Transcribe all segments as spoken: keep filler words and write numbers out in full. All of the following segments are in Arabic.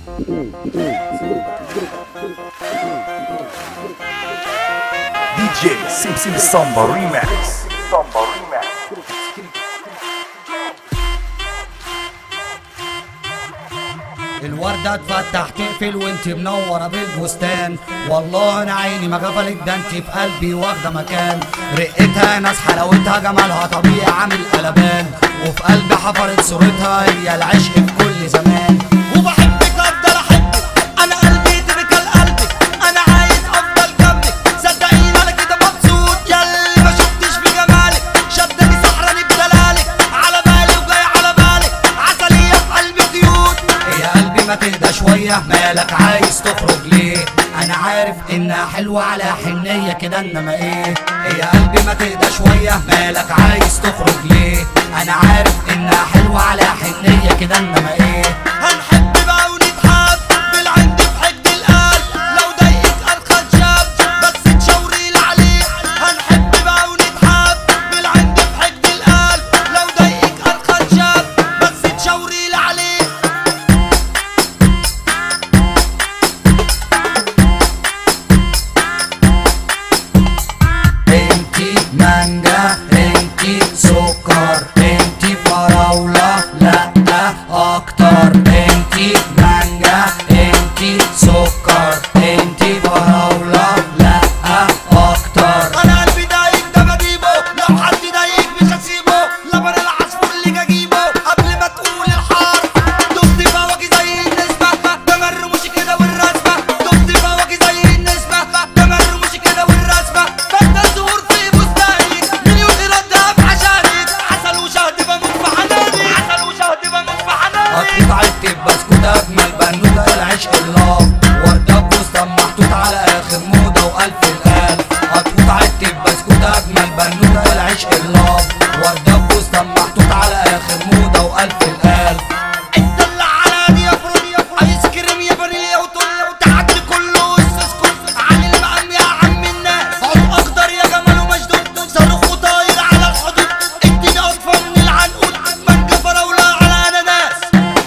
دي جي سمسم السامبا ريماكس. سامبا ريماكس. الوردة تفتح تقفل وانت منورة بالبستان، والله انا عيني ما غفلت، ده انت في قلبي واخدة مكان. رقتها ناس حلاوتها جمالها طبيعي عامل قلبان، وفي قلبي حفرت صورتها هي العشق في كل زمان. وبحبك افضل احبك، انا قلبي تبكى لقلبك، انا عايز افضل جنبك، صدقيني انا كده مبسوط، ياللي ما شفتش في جمالك، شدني سحراني بدلالك، على بالي وجاي على بالك، عسلية في قلبي قيود. يا قلبي ما تهدى شوية، مالك عايز تخرج ليه؟ أنا عارف إنها حلوة على حنية كده، إنما إيه؟ يا قلبي ما تهدى شوية، مالك عايز تخرج ليه؟ أنا عارف إنها حلوة على حنية كده، إنما إيه؟ هنحب بقى ونتحب بالعند في حد القلب، لو ضايقك أرخص شاب بس تشاوريلي عليه. هنحب بقى ونتحب بالعند في حد القلب، لو ضايقك أرخص شاب بس تشاوريلي عليه. مانجا انتي سكر انتي فراولة لا اكتر، انتي مانجا انتي سكر انتي فراولة لا اكتر. انا قلبي ضايق ده بجيبه، لو حد ضايق مش هسيبه، لبن العصفور اللي جاجيبه قبل ما تقول الحرف. دفت فواكه زي النسبة، ده مرموش كده والرسمة، دفت فواكه زي النسبة، ده مرموش كده والرسمة. فانت الزهور في عدت بسكوت اجمل بنوته العشق الله، ورده بوسطه محطوط على اخر موضه والف الالف. هتفوت عدت بسكوت اجمل بنوته العشق الله، ورده بوسطه محطوط على اخر موضه والف الالف. انت اللي على دي يا فروني ايس كريم يا فانيليا وتونيا وتعدي كله اسكت عن المقام يا عم الناس. عود اخضر يا جمال ومشدود، صاروخ وطاير على الحدود، اديني اطفى من العنقود، مانجا فراوله على اناناس.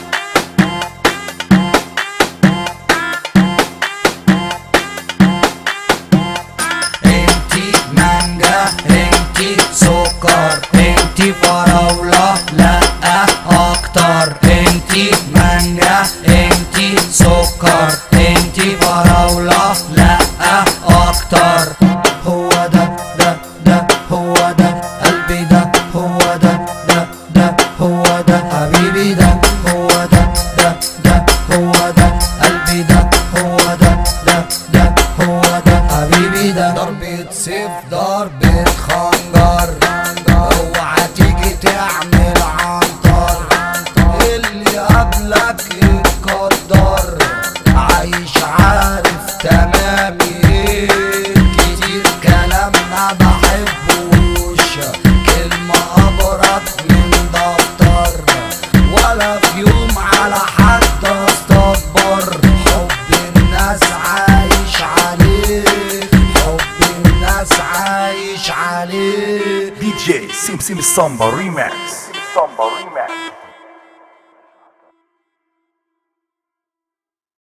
انتي سكر انتي فراولة لا اكتر، انتي مانجا انتي سكر انتي فراولة لا اكتر. هو ده ده ده هو ده قلبي، ده هو ده ده ده هو ده حبيبي، ده هو ده ده ده هو ده قلبي، ده هو ده ده ده هو ده حبيبي. ده ضربة سيف ضربة خنجر، اوعى تيجي تعمل عنتر، اللي قبلك يتقدر، عايش عارف تمام ايه. كتير كلام ما بحبوش، كلمة ابرد من دفتر، ولا في يوم على حد استكبر. حب الناس عايش عليه، حب الناس عايش عليه. دي جي سمسم السامبا ريماكس. سامبا ريماكس.